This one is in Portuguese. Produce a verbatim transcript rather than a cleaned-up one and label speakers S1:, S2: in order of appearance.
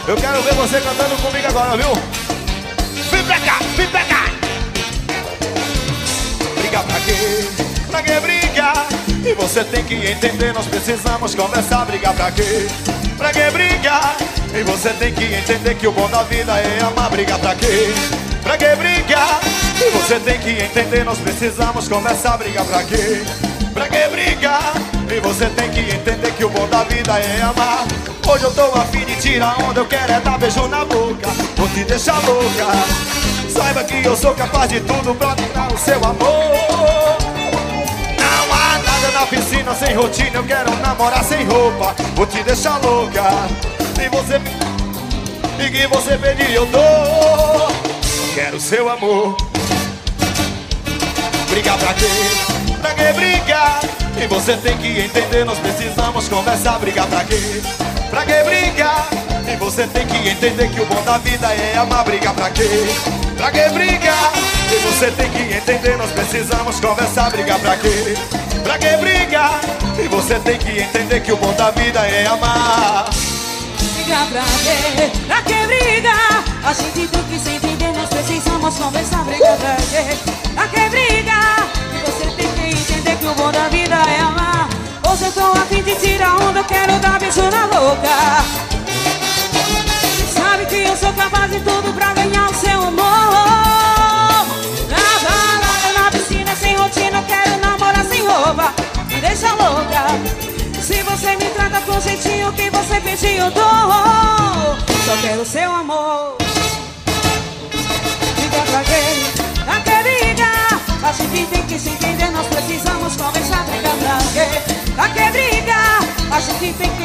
S1: Eu quero ver você cantando comigo agora, viu? Vem pra cá, vem pra cá. Briga pra quê? Pra que brigar? E você tem que entender, nós precisamos conversar. Briga pra quê? Pra que brigar? E você tem que entender que o bom da vida é amar. Briga pra quê? Pra que brigar? E você tem que entender, nós precisamos conversar. Briga pra quê? Pra que brigar? E você tem que entender que o bom da vida é amar. Hoje eu tô afim de tirar onda, eu quero é dar beijo na boca, vou te deixar louca. Saiba que eu sou capaz de tudo pra te dar o seu amor. Não há nada na piscina sem rotina, eu quero namorar sem roupa, vou te deixar louca. E você, e que você pedir eu dou. Quero seu amor. Brigar pra quê? Pra que brigar? E você tem que entender, nós precisamos conversar. Brigar pra quê? Pra que brigar? E você tem que entender que o bom da vida é amar. Brigar pra quê? Pra que brigar? E você tem que entender, nós precisamos conversar. Brigar pra quê? Pra que brigar? E você tem que entender que o bom da vida é amar.
S2: Brigar pra quê? Pra que brigar? A gente tem que se entender, nós precisamos conversar. Brigar pra quê? Pra que brigar? E você tem que entender que o bom da vida é amar. Hoje eu tô a fim de tirar onda, eu quero dar beijo na boca. Sabe que eu sou capaz de tudo pra ganhar o seu amor. Na balada, na piscina, sem rotina, eu quero namorar sem roupa, me deixa louca. Se você me trata com jeitinho que você pediu, eu dou. Só quero seu amor. Liga pra quê? Pra que brigar? A gente tem que se entender, nós precisamos conversar. Briga pra quê? Pra que brigar? A gente tem que